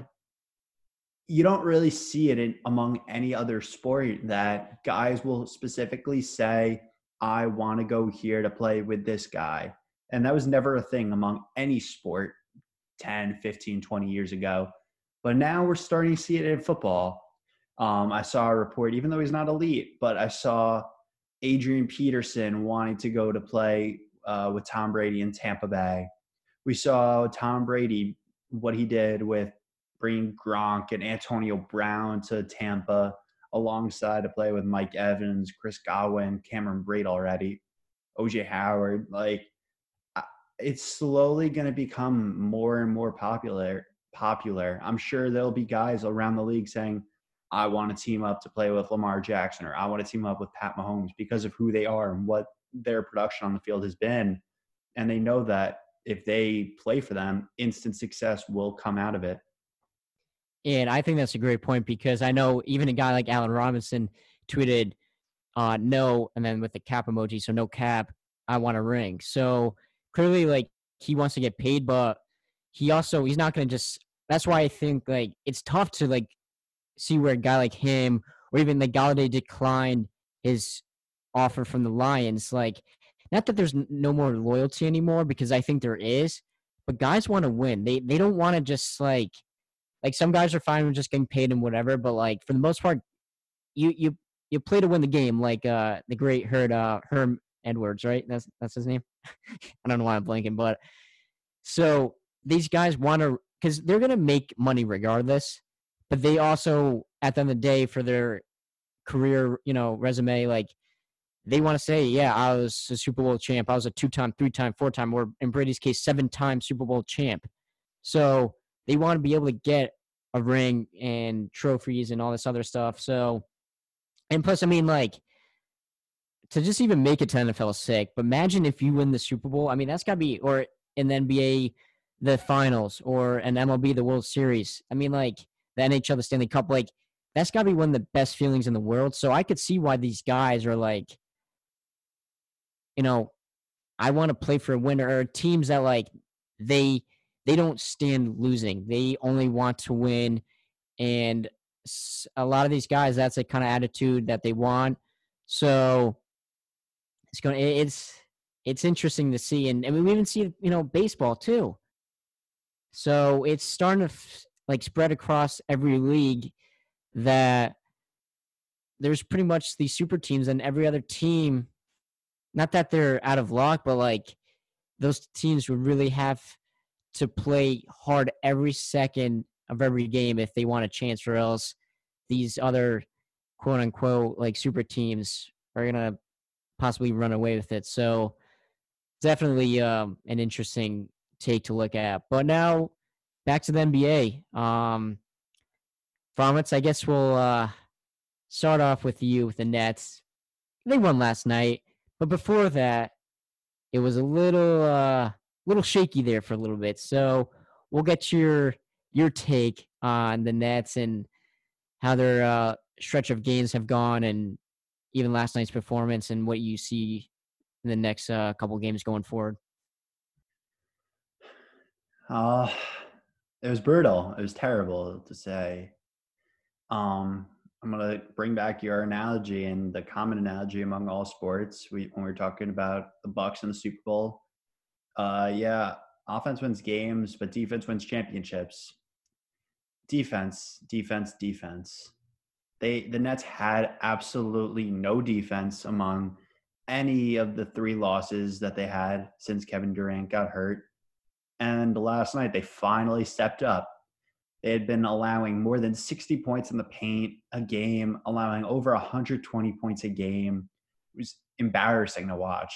you don't really see it in, among any other sport that guys will specifically say, I want to go here to play with this guy. And that was never a thing among any sport ten, fifteen, twenty years ago. But now we're starting to see it in football. Um, I saw a report, even though he's not elite, but I saw Adrian Peterson wanting to go to play uh, with Tom Brady in Tampa Bay. We saw Tom Brady, what he did with bringing Gronk and Antonio Brown to Tampa alongside to play with Mike Evans, Chris Godwin, Cameron Braid already, O J Howard. Like, it's slowly going to become more and more popular. Popular. I'm sure there'll be guys around the league saying, I want to team up to play with Lamar Jackson, or I want to team up with Pat Mahomes because of who they are and what their production on the field has been. And they know that if they play for them, instant success will come out of it. And I think that's a great point, because I know even a guy like Allen Robinson tweeted uh, no, and then with the cap emoji, so no cap, I want a ring. So clearly, like, he wants to get paid, but he also, he's not going to just, that's why I think, like, it's tough to, like, see where a guy like him, or even like Galladay, declined his offer from the Lions. Like, not that there's no more loyalty anymore, because I think there is, but guys want to win. They they don't want to just like, like some guys are fine with just getting paid and whatever, but like for the most part, you you you play to win the game. Like uh the great Herm uh, Herm Edwards, right? That's that's his name. I don't know why I'm blanking, but so these guys want to, because they're gonna make money regardless. But they also, at the end of the day, for their career, you know, resume, like, they want to say, yeah, I was a Super Bowl champ. I was a two-time, three-time, four-time, or in Brady's case, seven-time Super Bowl champ. So they want to be able to get a ring and trophies and all this other stuff. So, and plus, I mean, like, to just even make it to N F L is sick. But imagine if you win the Super Bowl. I mean, that's got to be, or in the N B A, the finals, or an M L B, the World Series. I mean, like, the N H L, the Stanley Cup, like, that's got to be one of the best feelings in the world. So I could see why these guys are like, you know, I want to play for a winner, or teams that, like, they they don't stand losing. They only want to win. And a lot of these guys, that's the kind of attitude that they want. So it's going. It's it's interesting to see, and, and we even see, you know, baseball too. So it's starting to like spread across every league that there's pretty much these super teams, and every other team. Not that they're out of luck, but like those teams would really have to play hard every second of every game if they want a chance, or else these other quote unquote like super teams are going to possibly run away with it. So definitely um, an interesting take to look at. But now back to the N B A. Um, Farmits, I guess we'll uh, start off with you with the Nets. They won last night, but before that, it was a little uh, little shaky there for a little bit. So we'll get your your take on the Nets and how their uh, stretch of games have gone, and even last night's performance, and what you see in the next uh, couple games going forward. Uh, it was brutal. It was terrible to say. Um, I'm going to bring back your analogy and the common analogy among all sports. We, when we were talking about the Bucks and the Super Bowl, uh, yeah, offense wins games, but defense wins championships. Defense, defense, defense. They, the Nets had absolutely no defense among any of the three losses that they had since Kevin Durant got hurt. And last night, they finally stepped up. They had been allowing more than sixty points in the paint a game, allowing over one hundred twenty points a game. It was embarrassing to watch.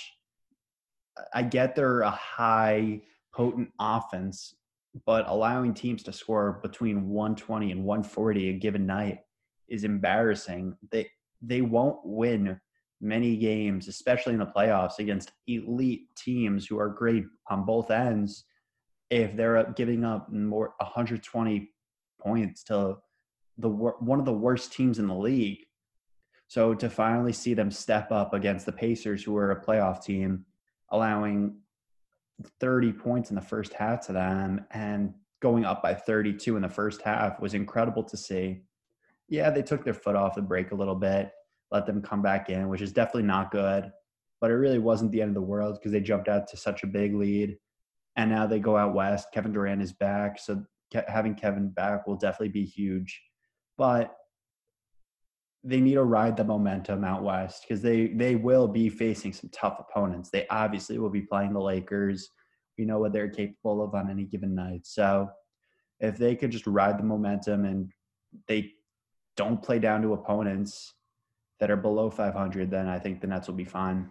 I get they're a high, potent offense, but allowing teams to score between one twenty and one forty a given night is embarrassing. They they won't win many games, especially in the playoffs, against elite teams who are great on both ends, if they're giving up more one hundred twenty points to the one of the worst teams in the league. So to finally see them step up against the Pacers, who are a playoff team, allowing thirty points in the first half to them and going up by thirty-two in the first half was incredible to see. Yeah, they took their foot off the brake a little bit, let them come back in, which is definitely not good. But it really wasn't the end of the world because they jumped out to such a big lead. And now they go out west. Kevin Durant is back. So having Kevin back will definitely be huge. But they need to ride the momentum out west because they, they will be facing some tough opponents. They obviously will be playing the Lakers. We know what they're capable of on any given night. So if they could just ride the momentum and they don't play down to opponents that are below five hundred, then I think the Nets will be fine.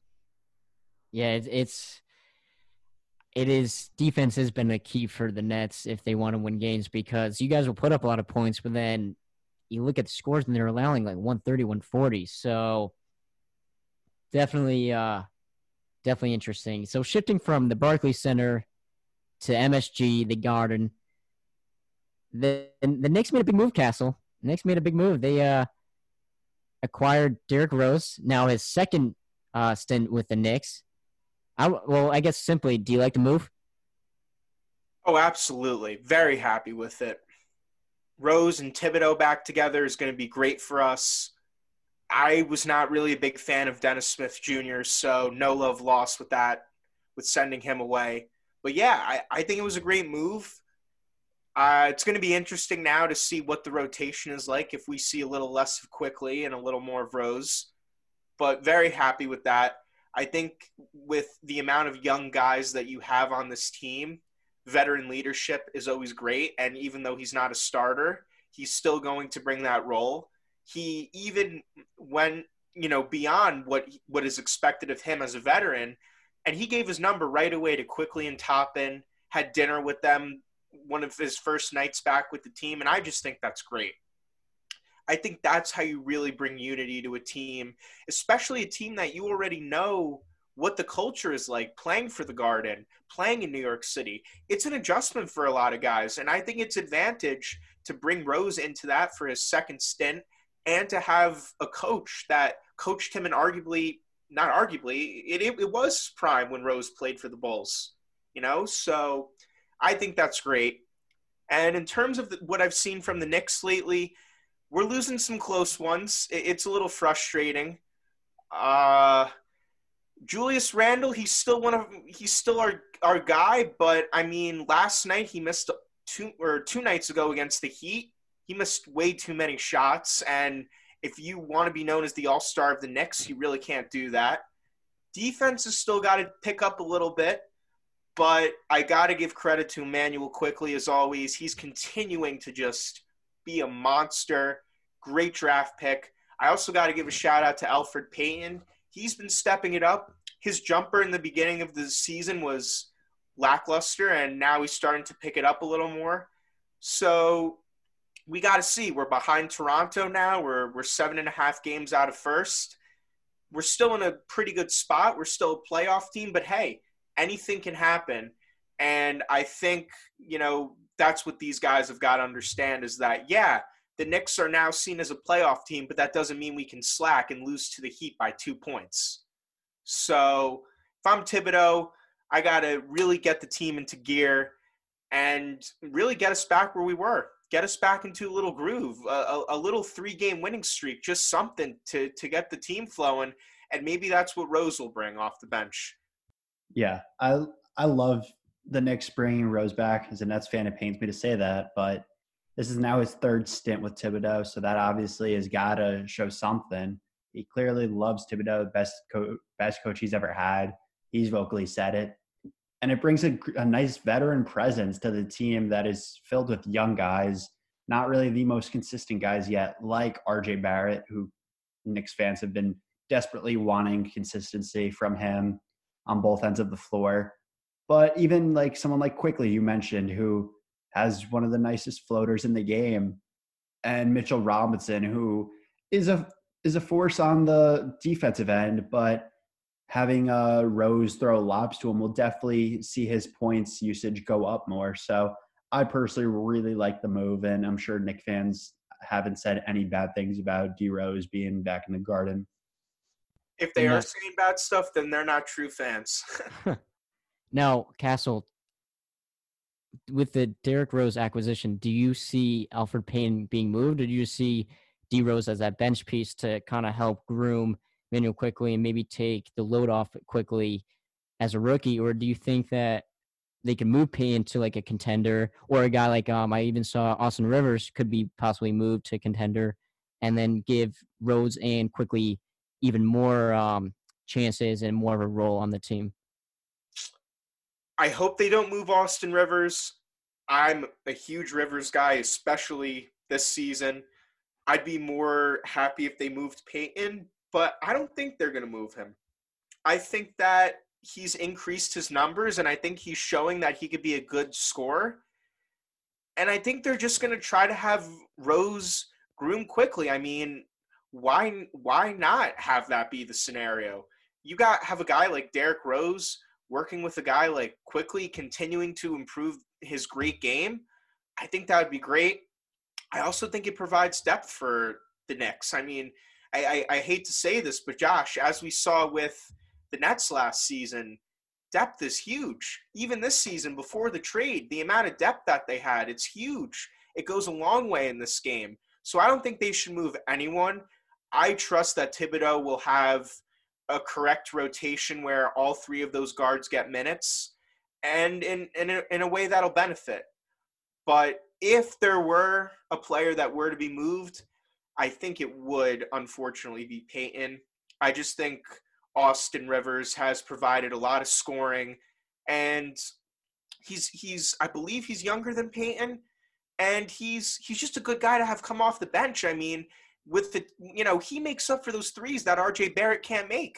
Yeah, it's, it's it is defense has been a key for the Nets if they want to win games, because you guys will put up a lot of points, but then you look at the scores and they're allowing like one thirty, one forty. So definitely, uh, definitely interesting. So shifting from the Barclays Center to M S G, the Garden, the the Knicks made a big move, Castle. The Knicks made a big move. They uh, acquired Derrick Rose, now his second uh, stint with the Knicks. I, well, I guess simply, do you like the move? Oh, absolutely. Very happy with it. Rose and Thibodeau back together is going to be great for us. I was not really a big fan of Dennis Smith Junior, so no love lost with that, with sending him away. But yeah, I, I think it was a great move. Uh, it's going to be interesting now to see what the rotation is like, if we see a little less of Quickly and a little more of Rose. But very happy with that. I think with the amount of young guys that you have on this team, veteran leadership is always great. And even though he's not a starter, he's still going to bring that role. He, even when you know, beyond what what is expected of him as a veteran. And he gave his number right away to Quickley and Toppin, had dinner with them, one of his first nights back with the team, and I just think that's great. I think that's how you really bring unity to a team, especially a team that you already know what the culture is like, playing for the Garden, playing in New York City. It's an adjustment for a lot of guys, and I think it's advantage to bring Rose into that for his second stint and to have a coach that coached him, and arguably, not arguably, it, it, it was prime when Rose played for the Bulls, you know? So I think that's great. And in terms of the, what I've seen from the Knicks lately, we're losing some close ones. It, it's a little frustrating. Uh, Julius Randle, he's still one of he's still our our guy, but I mean, last night he missed two or two nights ago against the Heat. He missed way too many shots, and if you want to be known as the all-star of the Knicks, you really can't do that. Defense has still got to pick up a little bit, but I got to give credit to Emmanuel Quickley as always. He's continuing to just be a monster. Great draft pick. I also got to give a shout-out to Elfrid Payton. He's been stepping it up. His jumper in the beginning of the season was lackluster, and now he's starting to pick it up a little more. So we got to see. We're behind Toronto now. We're we're seven and a half games out of first. We're still in a pretty good spot. We're still a playoff team, but hey, anything can happen. And I think, you know, that's what these guys have got to understand is that, yeah, the Knicks are now seen as a playoff team, but that doesn't mean we can slack and lose to the Heat by two points. So if I'm Thibodeau, I got to really get the team into gear and really get us back where we were. Get us back into a little groove, a, a, a little three-game winning streak, just something to, to get the team flowing. And maybe that's what Rose will bring off the bench. Yeah, I I love the Knicks bringing Rose back. As a Nets fan, it pains me to say that, but this is now his third stint with Thibodeau, so that obviously has got to show something. He clearly loves Thibodeau, best co- best coach he's ever had. He's vocally said it. And it brings a, a nice veteran presence to the team that is filled with young guys, not really the most consistent guys yet, like R J Barrett, who Knicks fans have been desperately wanting consistency from him on both ends of the floor. But even like someone like Quickley, you mentioned, who has one of the nicest floaters in the game, and Mitchell Robinson, who is a is a force on the defensive end, but having uh, Rose throw lobs to him will definitely see his points usage go up more. So I personally really like the move, and I'm sure Knicks fans haven't said any bad things about D Rose being back in the Garden. If they are saying bad stuff, then they're not true fans. Now, Castle, with the Derrick Rose acquisition, do you see Elfrid Payton being moved, or do you see D Rose as that bench piece to kind of help groom Emmanuel Quickley and maybe take the load off Quickley as a rookie? Or do you think that they can move Payton to like a contender, or a guy like um I even saw Austin Rivers could be possibly moved to contender, and then give Rose and Quickley even more um, chances and more of a role on the team? I hope they don't move Austin Rivers. I'm a huge Rivers guy, especially this season. I'd be more happy if they moved Payton, but I don't think they're going to move him. I think that he's increased his numbers, and I think he's showing that he could be a good scorer. And I think they're just going to try to have Rose groom Quickley. I mean, why why not have that be the scenario? You got have a guy like Derrick Rose working with a guy like Quickley, continuing to improve his great game. I think that would be great. I also think it provides depth for the Knicks. I mean, I, I, I hate to say this, but Josh, as we saw with the Nets last season, depth is huge. Even this season, before the trade, the amount of depth that they had, it's huge. It goes a long way in this game. So I don't think they should move anyone. I trust that Thibodeau will have a correct rotation where all three of those guards get minutes, and in, in, a, in a way that'll benefit. But if there were a player that were to be moved, I think it would unfortunately be Payton. I just think Austin Rivers has provided a lot of scoring, and he's he's I believe he's younger than Payton, and he's he's just a good guy to have come off the bench. I mean, with the, you know, he makes up for those threes that R J Barrett can't make.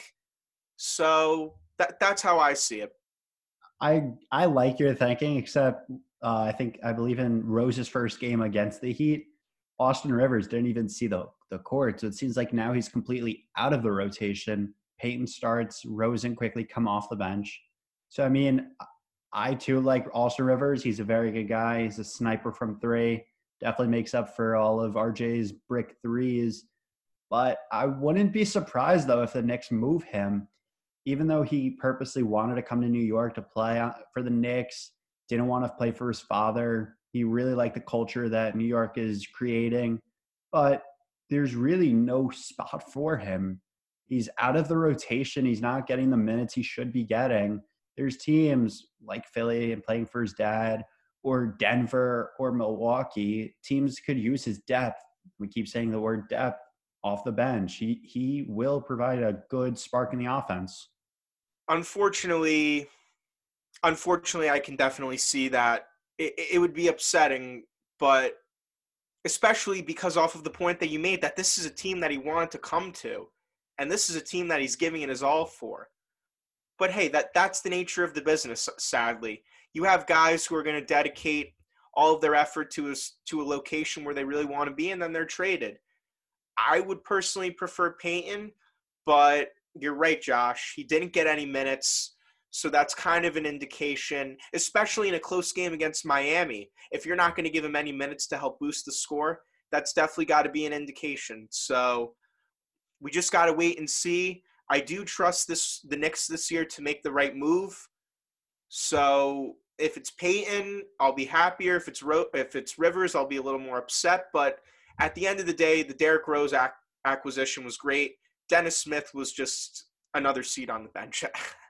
So that that's how I see it. I I like your thinking, except uh, I think I believe in Rose's first game against the Heat, Austin Rivers didn't even see the the court. So it seems like now he's completely out of the rotation. Payton starts, Rosen quickly come off the bench. So I mean, I too like Austin Rivers. He's a very good guy. He's a sniper from three. Definitely makes up for all of R J's brick threes. But I wouldn't be surprised though if the Knicks move him, even though he purposely wanted to come to New York to play for the Knicks, didn't want to play for his father. He really liked the culture that New York is creating, but there's really no spot for him. He's out of the rotation. He's not getting the minutes he should be getting. There's teams like Philly and playing for his dad, or Denver or Milwaukee. Teams could use his depth. We keep saying the word depth off the bench. He he will provide a good spark in the offense. Unfortunately, unfortunately, I can definitely see that. It, it would be upsetting, but especially because off of the point that you made that this is a team that he wanted to come to, and this is a team that he's giving it his all for. But hey, that that's the nature of the business, sadly. You have guys who are going to dedicate all of their effort to a, to a location where they really want to be, and then they're traded. I would personally prefer Payton, but you're right, Josh. He didn't get any minutes, so that's kind of an indication, especially in a close game against Miami. If you're not going to give him any minutes to help boost the score, that's definitely got to be an indication. So we just got to wait and see. I do trust this the Knicks this year to make the right move. So if it's Payton, I'll be happier. If it's Ro- if it's Rivers, I'll be a little more upset. But at the end of the day, the Derrick Rose ac- acquisition was great. Dennis Smith was just another seat on the bench.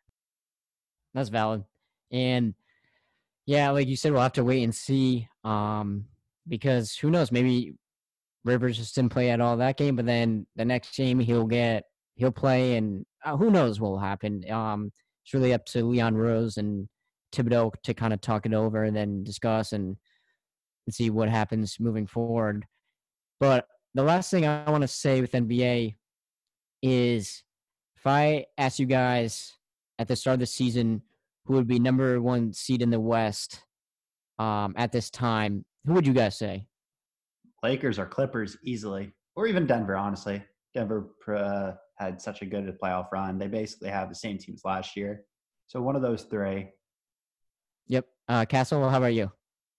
That's valid. And yeah, like you said, we'll have to wait and see. Um, because who knows, maybe Rivers just didn't play at all that game, but then the next game he'll get he'll play, and uh, who knows what will happen. Um, it's really up to Leon Rose and Thibodeau to kind of talk it over and then discuss and, and see what happens moving forward. But the last thing I want to say with N B A is, if I ask you guys at the start of the season who would be number one seed in the West um, at this time, who would you guys say? Lakers or Clippers easily, or even Denver, honestly. Denver uh, had such a good playoff run. They basically have the same teams last year. So one of those three. Yep. Uh, Castle, how about you?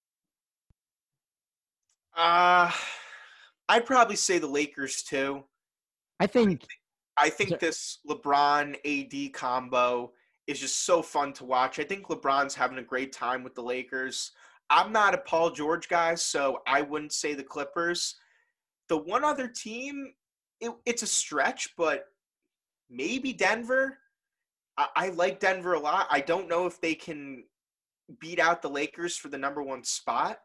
Uh, I'd probably say the Lakers too. I think I think this LeBron A D combo is just so fun to watch. I think LeBron's having a great time with the Lakers. I'm not a Paul George guy, so I wouldn't say the Clippers. The one other team, it, it's a stretch, but maybe Denver. I, I like Denver a lot. I don't know if they can beat out the Lakers for the number one spot,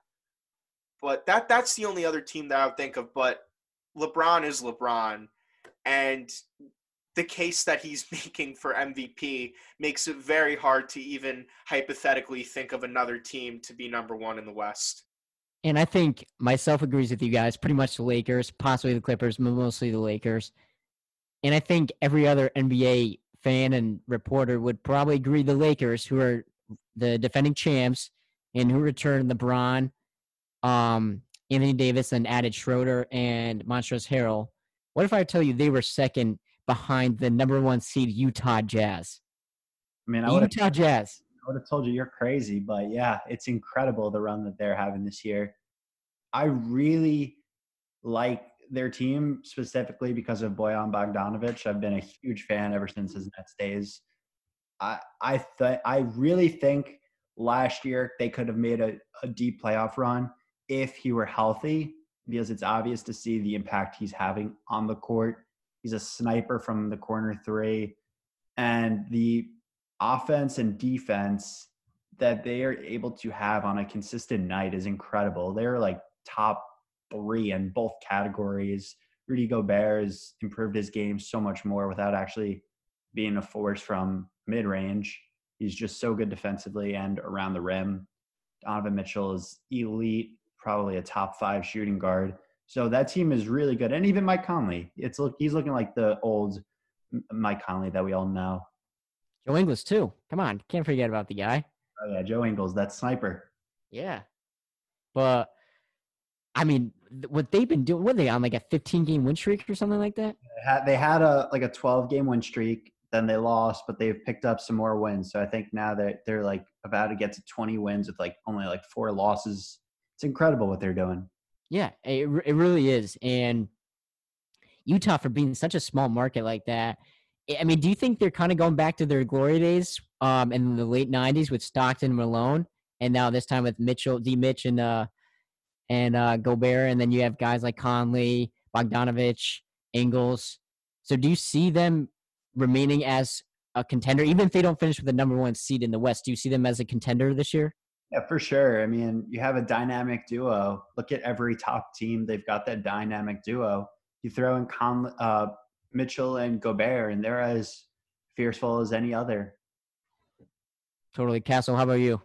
but that that's the only other team that I would think of. But LeBron is LeBron, and the case that he's making for M V P makes it very hard to even hypothetically think of another team to be number one in the West. And I think myself agrees with you guys, pretty much the Lakers, possibly the Clippers, but mostly the Lakers. And I think every other N B A fan and reporter would probably agree the Lakers, who are the defending champs and who returned LeBron, um, Anthony Davis, and added Schroeder and Montrezl Harrell. What if I tell you they were second behind the number one seed Utah Jazz? I mean, I would Utah Jazz. I would have told you you're crazy, but yeah, it's incredible the run that they're having this year. I really like their team specifically because of Bojan Bogdanovic. I've been a huge fan ever since his Nets days. I I th- I really think last year they could have made a, a deep playoff run if he were healthy, because it's obvious to see the impact he's having on the court. He's a sniper from the corner three, and the offense and defense that they are able to have on a consistent night is incredible. They're like top three in both categories. Rudy Gobert has improved his game so much more without actually being a force from mid-range. He's just so good defensively and around the rim. Donovan Mitchell is elite, probably a top five shooting guard. So that team is really good. And even Mike Conley, it's look he's looking like the old Mike Conley that we all know. Joe Ingles too. Come on, can't forget about the guy. Oh yeah, Joe Ingles, that sniper. Yeah, but I mean, what they've been doing, what are they on, like a fifteen game win streak or something like that? They had, they had a like a twelve game win streak. Then they lost, but they've picked up some more wins. So I think now that they're like about to get to twenty wins with like only like four losses. It's incredible what they're doing. Yeah, it it really is. And Utah, for being such a small market like that, I mean, do you think they're kind of going back to their glory days um, in the late nineties with Stockton and Malone, and now this time with Mitchell, D. Mitch, and uh, and uh, Gobert, and then you have guys like Conley, Bogdanovich, Ingles. So do you see them remaining as a contender, even if they don't finish with the number one seed in the West? Do you see them as a contender this year? Yeah, for sure. I mean, you have a dynamic duo. Look at every top team. They've got that dynamic duo. You throw in Con, uh, Mitchell and Gobert, and they're as fierceful as any other. Totally. Castle, how about you?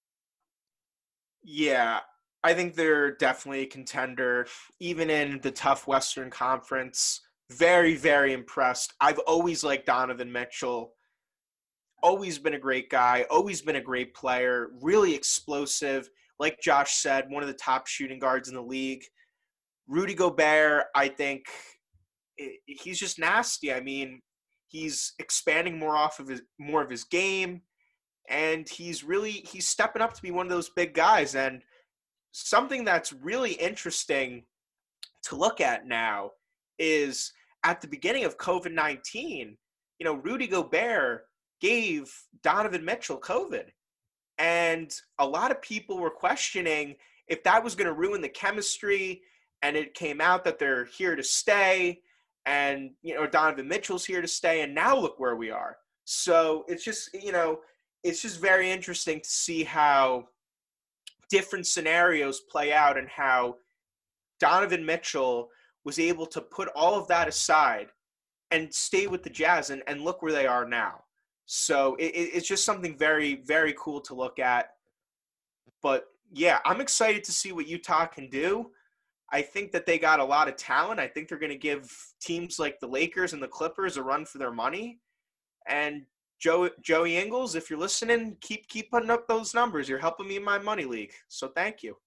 Yeah, I think they're definitely a contender, even in the tough Western Conference. Very, very impressed. I've always liked Donovan Mitchell. Always been a great guy. Always been a great player. Really explosive. Like Josh said, one of the top shooting guards in the league. Rudy Gobert, I think he's just nasty. I mean, he's expanding more off of his more of his game, and he's really he's stepping up to be one of those big guys. And something that's really interesting to look at now is at the beginning of COVID nineteen, you know, Rudy Gobert gave Donovan Mitchell COVID. And a lot of people were questioning if that was going to ruin the chemistry, and it came out that they're here to stay, and, you know, Donovan Mitchell's here to stay, and now look where we are. So it's just, you know, it's just very interesting to see how different scenarios play out and how Donovan Mitchell was able to put all of that aside and stay with the Jazz, and, and look where they are now. So it, it's just something very, very cool to look at. But, yeah, I'm excited to see what Utah can do. I think that they got a lot of talent. I think they're going to give teams like the Lakers and the Clippers a run for their money. And Joe, Joey Ingles, if you're listening, keep keep putting up those numbers. You're helping me in my money league. So thank you.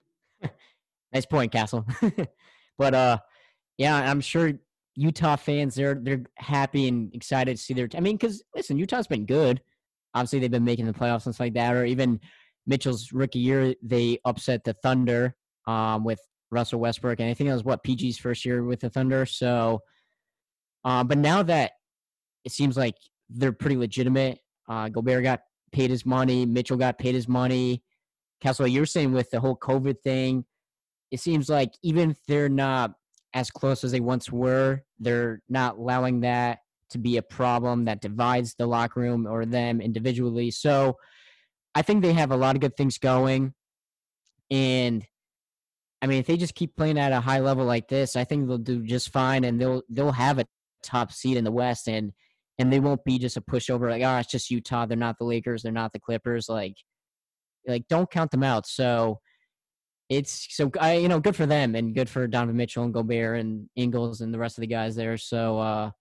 Nice point, Castle. But, uh, yeah, I'm sure Utah fans, they're they're happy and excited to see their – I mean, because, listen, Utah's been good. Obviously, they've been making the playoffs and stuff like that. Or even Mitchell's rookie year, they upset the Thunder um, with Russell Westbrook. And I think that was, what, P G's first year with the Thunder. So, uh, but now that it seems like they're pretty legitimate, uh, Gobert got paid his money. Mitchell got paid his money. Castle, you were saying with the whole COVID thing, it seems like even if they're not as close as they once were, they're not allowing that to be a problem that divides the locker room or them individually. So I think they have a lot of good things going. And I mean, if they just keep playing at a high level like this, I think they'll do just fine, and they'll they'll have a top seed in the West, and and they won't be just a pushover like, oh, it's just Utah. They're not the Lakers. They're not the Clippers. Like, like don't count them out. So it's so I you know good for them, and good for Donovan Mitchell and Gobert and Ingles and the rest of the guys there. So uh,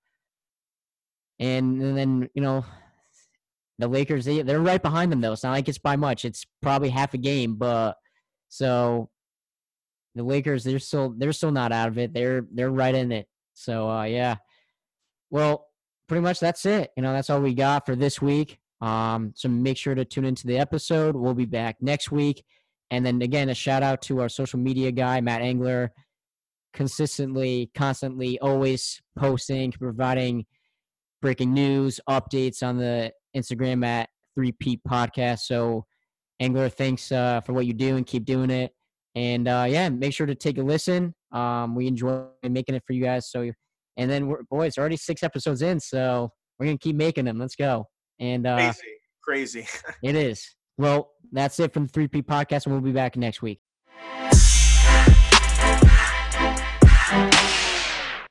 and, and then you know the Lakers, they they're right behind them though. It's not like it's by much. It's probably half a game, but so the Lakers, they're still they're still not out of it. They're they're right in it. So uh, yeah. Well, pretty much that's it. You know, that's all we got for this week. Um, so make sure to tune into the episode. We'll be back next week. And then again, a shout out to our social media guy, Matt Engler, consistently, constantly, always posting, providing breaking news, updates on the Instagram at three P Podcast. So Engler, thanks uh, for what you do and keep doing it. And uh, yeah, make sure to take a listen. Um, we enjoy making it for you guys. So, and then we're boys already six episodes in, so we're gonna keep making them. Let's go. And uh, crazy, crazy. It is. Well, that's it from the three P Podcast, and we'll be back next week.